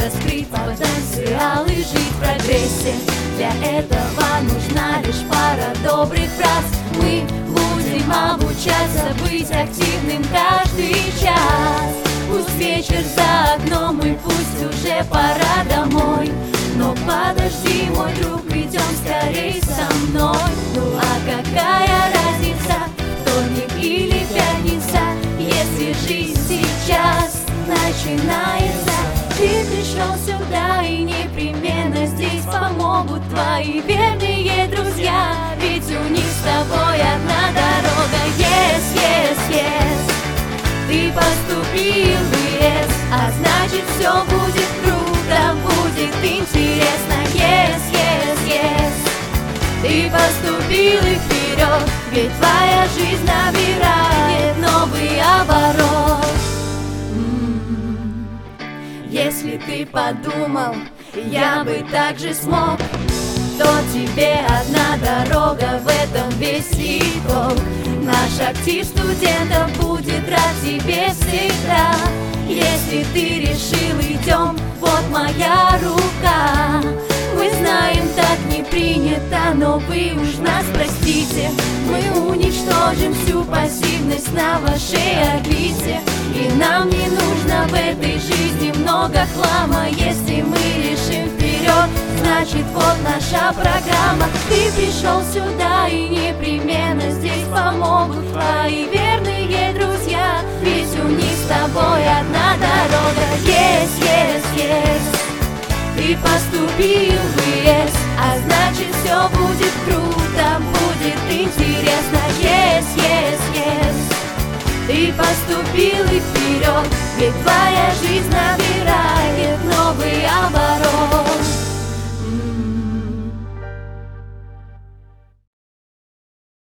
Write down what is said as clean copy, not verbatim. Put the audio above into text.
раскрыть потенциал и жить в прогрессе. Для этого нужна лишь пара добрых фраз. Мы будем обучаться быть активным каждый час. Пусть вечер за окном и пусть уже пора домой, но подожди, мой друг, идем скорей со мной. Ну а какая разница, вторник или пятница, если жизнь сейчас начинается. Ты пришел сюда, и непременно здесь помогут твои верные друзья, ведь у них с тобой одна дорога. Yes, yes, yes. Ты поступил в ЕС, а значит все будет круто, будет интересно. Yes, yes, yes. Ты поступил и вперед, ведь твоя жизнь набирает новый оборот. Если ты подумал, я бы так же смог, то тебе одна дорога, в этом весь итог. Наш актив студентов будет рад тебе всегда. Если ты решил, идем, вот моя рука. Мы знаем, так не принято, но вы уж нас простите. Мы уничтожим всю пассивность на вашей орбите. И нам не нужно в этой жизни много хлама. Если мы решим вперед, значит вот наша программа. Ты пришел сюда, и непременно здесь помогут твои верные друзья, ведь у них с тобой одна дорога. Yes, yes, yes. Ты поступил в ЕС, а значит все будет круто, будет интересно. Yes, yes, yes. Ты поступил и вперед, ведь твоя жизнь набирает